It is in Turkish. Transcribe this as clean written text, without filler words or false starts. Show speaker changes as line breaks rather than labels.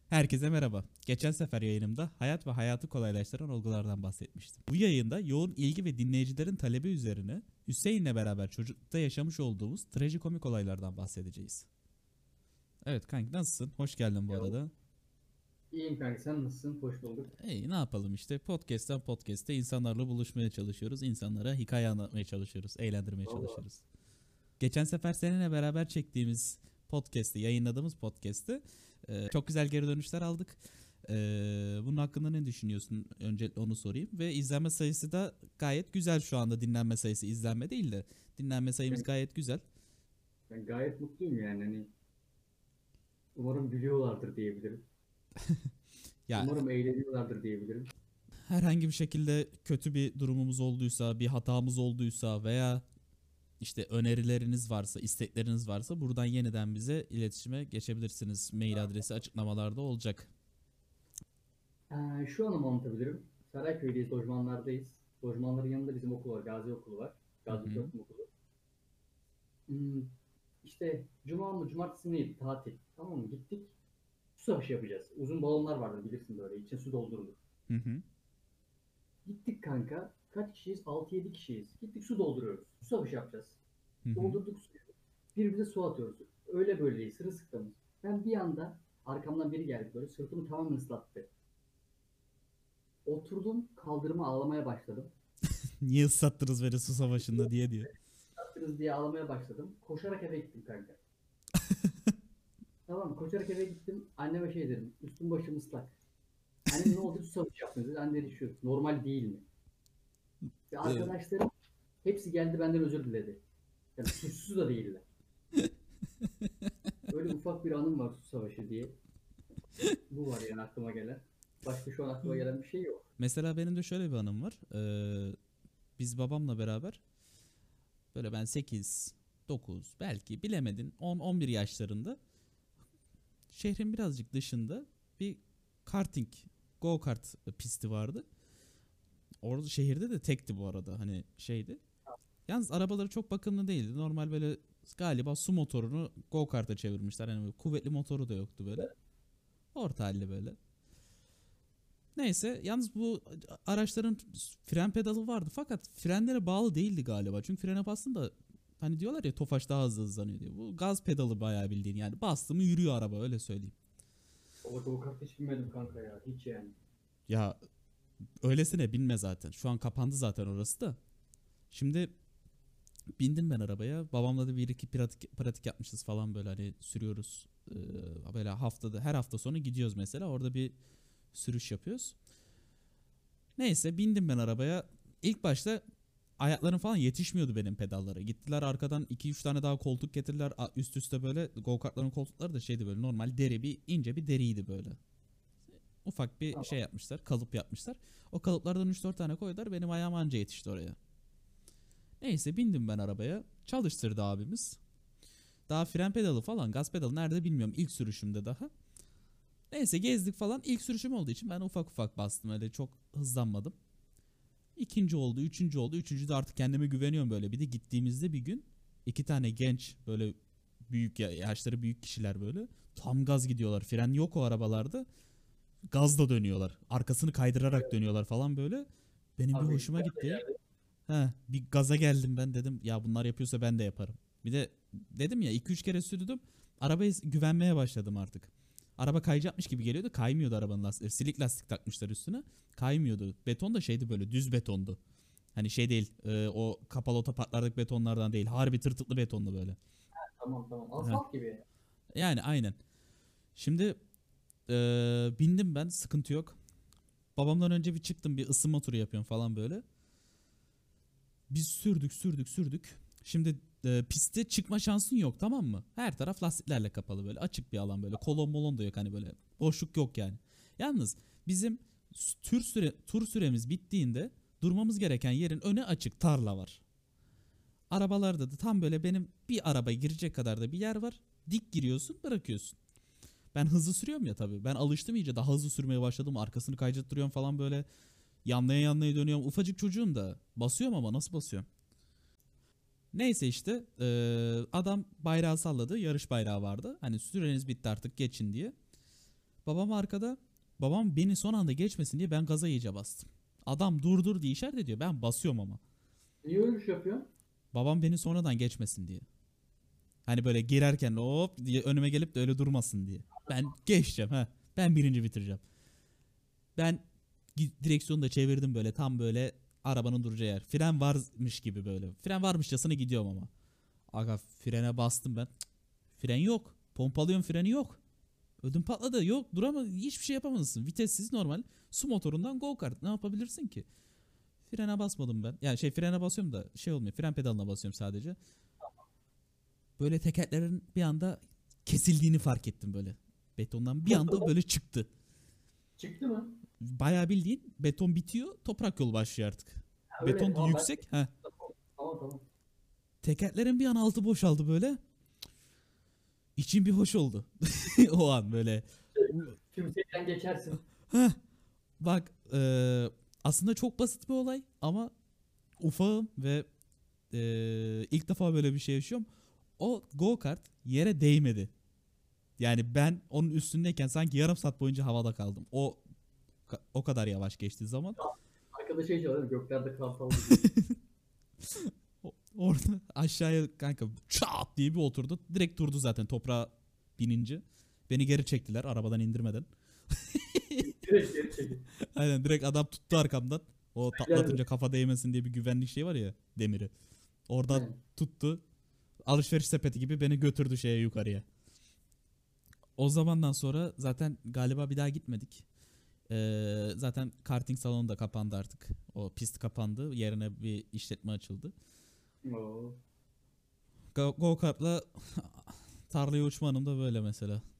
Herkese merhaba. Geçen sefer yayınımda hayat ve hayatı kolaylaştıran olgulardan bahsetmiştim. Bu yayında yoğun ilgi ve dinleyicilerin talebi üzerine Hüseyin'le beraber çocuklukta yaşamış olduğumuz trajikomik olaylardan bahsedeceğiz. Evet kanki nasılsın? Hoş geldin bu
Ya,
arada.
iyiyim kanka, sen nasılsın? Hoş bulduk.
İyi ne yapalım işte podcast'ten podcast'te insanlarla buluşmaya çalışıyoruz. İnsanlara hikaye anlatmaya çalışıyoruz. Eğlendirmeye
Vallahi
çalışıyoruz. Geçen sefer seninle beraber çektiğimiz podcast'te, yayınladığımız podcast'te çok güzel geri dönüşler aldık. Bunun hakkında ne düşünüyorsun? Öncelikle onu sorayım. Ve izlenme sayısı da gayet güzel şu anda. Dinlenme sayısı izlenme değil de dinlenme sayımız
ben,
gayet güzel.
ben gayet mutluyum yani. Umarım gülüyorlardır diyebilirim.
Ya
Umarım eğleniyorlardır diyebilirim.
herhangi bir şekilde kötü bir durumumuz olduysa, bir hatamız olduysa veya işte önerileriniz varsa, istekleriniz varsa buradan yeniden bize iletişime geçebilirsiniz. Mail adresi açıklamalarda olacak.
Şu anımı anlatabilirim. Sarayköy'deyiz, lojmanlardayız. Lojmanların yanında bizim okul var, Gazi Okulu var.
Hı
Gazi
hı.
Köprü Okulu. Hmm, işte Cuma mı, Cumartesi neydi? Tatil. Tamam mı? Gittik. Su savaşı yapacağız. Uzun balonlar vardır bilirsin böyle. İçine su doldurulur.
Hı hı.
Gittik kanka. Kaç kişiyiz? 6-7 kişiyiz. Gittik su dolduruyoruz. Su savaşı yapacağız.
Hı hı.
Doldurduk suyu. Birbirimize su atıyoruz. Öyle böyle değil. Sırılsıklamız. Ben bir anda arkamdan biri geldi böyle. Sırtımı tamamen ıslattı. Oturdum kaldırıma ağlamaya başladım.
Niye ıslattınız beni su savaşında diye diyor.
Islatırız diye ağlamaya başladım. Koşarak eve gittim kanka. Tamam mı? Koşarak eve gittim. Anneme şey dedim. Üstüm başım ıslak. Annem ne oldu? Su savaşı yaptınız dedi. Anne dedi şu. Normal değil mi? Ve
Ee,
arkadaşlarım hepsi geldi benden özür diledi. Yani suçsuz da değiller. Öyle ufak bir anım var su savaşı diye. Bu var yani aklıma gelen. Başka şu an aklıma gelen bir şey yok.
Mesela benim de şöyle bir anım var. Biz babamla beraber böyle ben 8, 9 belki bilemedin 10-11 yaşlarında şehrin birazcık dışında bir karting go kart pisti vardı. Orada şehirde de tekti bu arada hani şeydi. Yalnız arabaları çok bakımlı değildi. Normal böyle galiba su motorunu go kart'a çevirmişler. Yani böyle kuvvetli motoru da yoktu böyle. Orta halli böyle. Neyse yalnız bu araçların fren pedalı vardı fakat frenlere bağlı değildi galiba. Çünkü frene bastığında hani diyorlar ya Tofaş daha hızlı hızlanıyor diye. Bu gaz pedalı bayağı bildiğin yani bastı mı yürüyor araba öyle söyleyeyim.
O go kart hiç bilmedim kanka ya. Hiç yani.
Ya öylesine binme zaten. Şu an kapandı zaten orası da. Şimdi bindim ben arabaya. Babamla da bir iki pratik yapmışız falan böyle hani sürüyoruz. Böyle haftada her hafta sonu gidiyoruz mesela. Orada bir sürüş yapıyoruz. Neyse bindim ben arabaya. İlk başta ayaklarım falan yetişmiyordu benim pedallara. Gittiler arkadan iki üç tane daha koltuk getirdiler. Üst üste böyle go kartların koltukları da şeydi böyle normal deri bir ince bir deriydi böyle. Ufak bir şey
Tamam.
yapmışlar, kalıp yapmışlar. O kalıplardan üç dört tane koydular. Benim ayağım anca yetişti oraya. Neyse bindim ben arabaya. Çalıştırdı abimiz. Daha fren pedalı falan gaz pedalı nerede bilmiyorum. İlk sürüşümde daha. Neyse gezdik falan. İlk sürüşüm olduğu için ben ufak ufak bastım. Öyle çok hızlanmadım. İkinci oldu, üçüncü oldu. Üçüncü de artık kendime güveniyorum böyle. Bir de gittiğimizde bir gün iki tane genç böyle büyük yaşları büyük kişiler böyle tam gaz gidiyorlar. Fren yok o arabalarda. Gazla dönüyorlar. Arkasını kaydırarak dönüyorlar falan böyle. Benim bir
Abi
hoşuma
ben de
gitti.
geldim.
He, bir gaza geldim ben dedim ya bunlar yapıyorsa ben de yaparım. Bir de dedim ya iki üç kere sürdüm. Arabaya güvenmeye başladım artık. Araba kayacakmış gibi geliyordu. Kaymıyordu arabanın lastikleri. Silik lastik takmışlar üstüne. Kaymıyordu. Beton da şeydi böyle düz betondu. Hani şey değil o kapalı otoparklardaki betonlardan değil. Harbi tırtıklı betonlu böyle.
Tamam tamam.
Heh.
Asfalt gibi.
Yani aynen. Şimdi bindim ben sıkıntı yok. Babamdan önce bir çıktım bir ısınma turu yapıyorum falan böyle. Biz sürdük. Şimdi piste çıkma şansın yok tamam mı? Her taraf lastiklerle kapalı böyle açık bir alan böyle kolon molon da yok hani böyle boşluk yok yani. Yalnız bizim tur süremiz bittiğinde durmamız gereken yerin önü açık tarla var. Arabalarda da tam böyle benim bir araba girecek kadar da bir yer var. Dik giriyorsun bırakıyorsun. Ben hızlı sürüyorum ya tabii. Ben alıştım iyice daha hızlı sürmeye başladım. Arkasını kaydırttırıyorum falan böyle. Yanlaya yanlaya dönüyorum. Ufacık çocuğum da. Basıyorum ama nasıl basıyorum? Neyse işte adam bayrağı salladı. Yarış bayrağı vardı. Hani süreniz bitti artık geçin diye. Babam arkada. Babam beni son anda geçmesin diye ben gaza iyice bastım. Adam dur dur diye işaret ediyor. Ben basıyorum ama.
Niye öyle bir şey yapıyorsun?
Babam beni sonradan geçmesin diye. Hani böyle girerken hop diye önüme gelip de öyle durmasın diye. Ben geçeceğim ha. Ben birinci bitireceğim. Ben direksiyonu da çevirdim böyle tam böyle arabanın duracağı yer. Fren varmış gibi böyle. Fren varmışçasına gidiyorum ama. Aga frene bastım ben. Cık, fren yok. Pompalıyorum freni yok. Ödüm patladı. Yok duramadı. Hiçbir şey yapamazsın. Vitessiz normal. Su motorundan go kart. Ne yapabilirsin ki? Frene basmadım ben. Yani frene basıyorum da şey olmuyor. Fren pedalına basıyorum sadece. Böyle tekerlerin bir anda kesildiğini fark ettim böyle. Betondan bir anda böyle çıktı.
Çıktı mı?
Bayağı bildiğin beton bitiyor. Toprak yolu başlıyor artık.
Ha, öyle.
Beton da
Tamam,
yüksek. Heh.
tamam tamam.
Tekerlerin bir an altı boşaldı böyle. İçim bir hoş oldu. O an böyle.
Tümsekten geçersin.
Heh. Bak aslında çok basit bir olay ama ufağım ve ilk defa böyle bir şey yaşıyorum. O go kart yere değmedi. Yani ben onun üstündeyken sanki yarım saat boyunca havada kaldım. O kadar yavaş geçtiği zaman.
Arkada şey çalıyor, göklerde kartal.
Orada aşağıya kanka çat diye bir oturdu. Direkt durdu zaten toprağa binince. Beni geri çektiler arabadan indirmeden.
Direkt geri çekil.
Aynen direkt adam tuttu arkamdan. O patlatınca kafa değmesin diye bir güvenlik şey var ya demiri. Oradan
Evet.
tuttu. Alışveriş sepeti gibi beni götürdü şeye yukarıya. O zamandan sonra zaten galiba bir daha gitmedik. Zaten karting salonu da kapandı artık. O pist kapandı. Yerine bir işletme açıldı.
Oo.
Go kartla tarlaya uçmanım da böyle mesela.